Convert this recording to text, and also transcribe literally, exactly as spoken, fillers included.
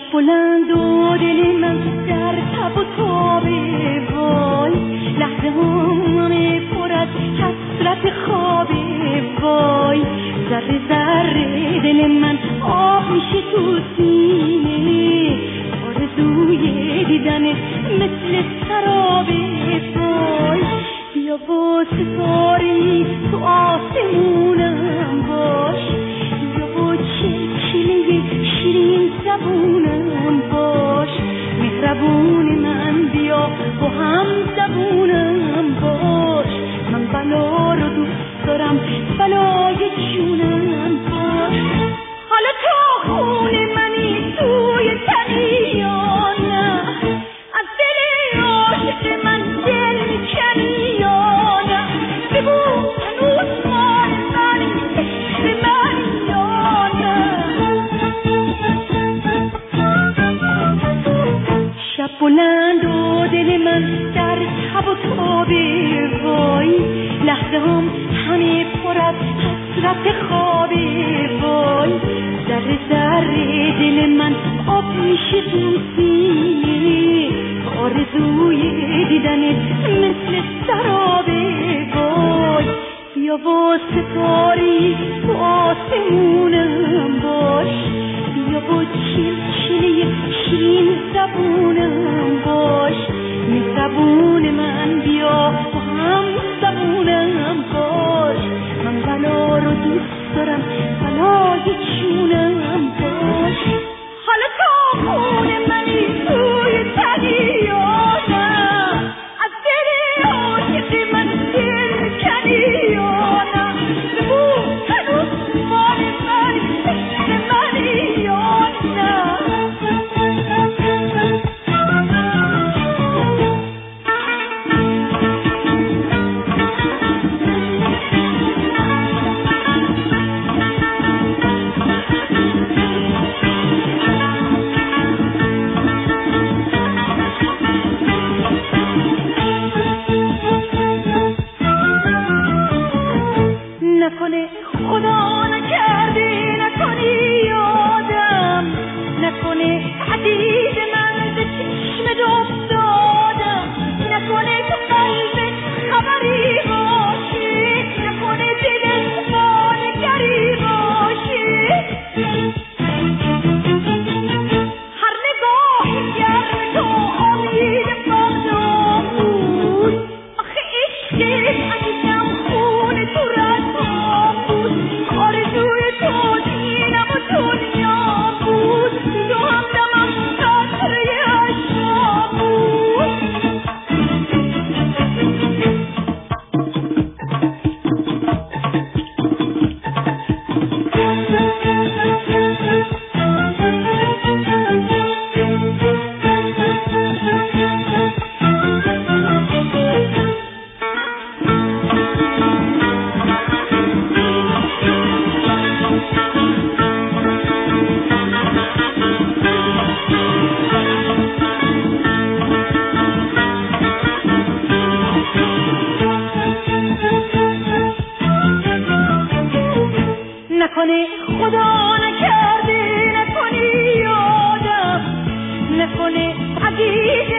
بلند و دل من در تب و تابه وای، لحظه همه پر از حسرت خوابه وای، ذره ذره دل من آب میشه تو سینه، آرزوی دیدنت مثل سرابه وای، بیا با ستاره تو آسمونم باش، بیا با چلچله شیرین زبونم باش، مهربون من بیا با هم زبونم باش، من بلا رو دوست دارم بلای جونم باش، حالا تو خون منی توی تنی یا نه، از دل عاشق من دل میکنی یا نه، بگو هنوز مال منی عشق من یا نه. شب بلند و دل من در تب و تابه وای، لحظه هم همه پر از حسرت خوابه وای، ذره ذره دل من آب میشه تو سینه، آرزوی دیدنت مثل سرابه وای، بیا با ستاری تو آسمونم باش، بیا با چلچله شیرین زبونم باش، مهربون من بیا با هم زبونم باش، من بلا رو دوست دارم بلای جونم باش، حالا تا خون منی توی تنی یا نه، از دل عاشق من دل کنی یا نه، بگو هنوز مال من عشق منی یا نه. نکنه خدا نکرده نکنی یادم، نکنه عزیز من به چشمت افتادم، نکنه تو قلبت خبری باشه، نکنه دلت ما نگری باشه، هر نگاه گرم تو امید بغداد بود، آخه عشقت عزیزم خون تو رد بود، آرزوی تو دینم و دنیا بود، تو همدمم قطره عشقا بود. نکنه خدا نکرده نکنی یادم، نکنه عزیز